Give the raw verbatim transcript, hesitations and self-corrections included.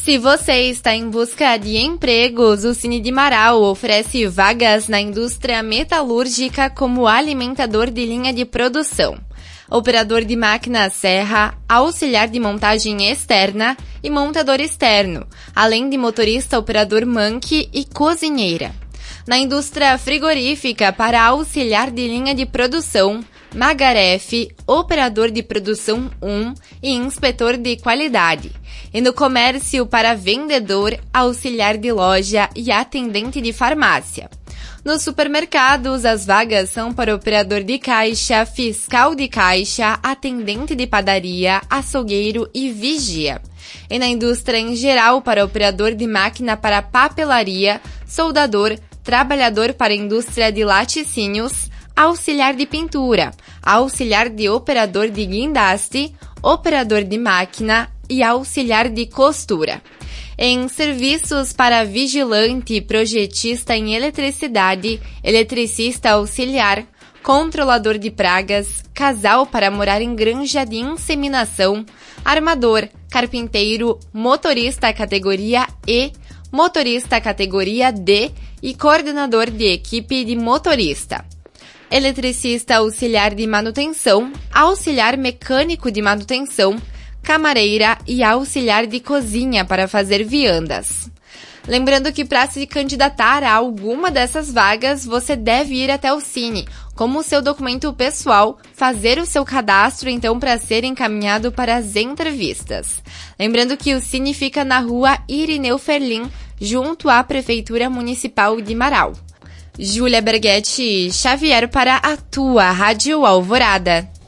Se você está em busca de empregos, o Cine de Marau oferece vagas na indústria metalúrgica como alimentador de linha de produção, operador de máquina serra, auxiliar de montagem externa e montador externo, além de motorista operador manque e cozinheira. Na indústria frigorífica, para auxiliar de linha de produção, Magarefe, operador de produção um e inspetor de qualidade. E no comércio, para vendedor, auxiliar de loja e atendente de farmácia. Nos supermercados, as vagas são para operador de caixa, fiscal de caixa, atendente de padaria, açougueiro e vigia. E na indústria em geral, para operador de máquina para papelaria, soldador, trabalhador para indústria de laticínios, auxiliar de pintura, auxiliar de operador de guindaste, operador de máquina e auxiliar de costura. Em serviços para vigilante, projetista em eletricidade, eletricista auxiliar, controlador de pragas, casal para morar em granja de inseminação, armador, carpinteiro, motorista categoria E, motorista categoria D e coordenador de equipe de motorista. Eletricista auxiliar de manutenção, auxiliar mecânico de manutenção, camareira e auxiliar de cozinha para fazer viandas. Lembrando que para se candidatar a alguma dessas vagas, você deve ir até o Cine, como o seu documento pessoal, fazer o seu cadastro então para ser encaminhado para as entrevistas. Lembrando que o Cine fica na rua Irineu Ferlin, junto à Prefeitura Municipal de Marau. Júlia Berghetti Xavier para a tua Rádio Alvorada.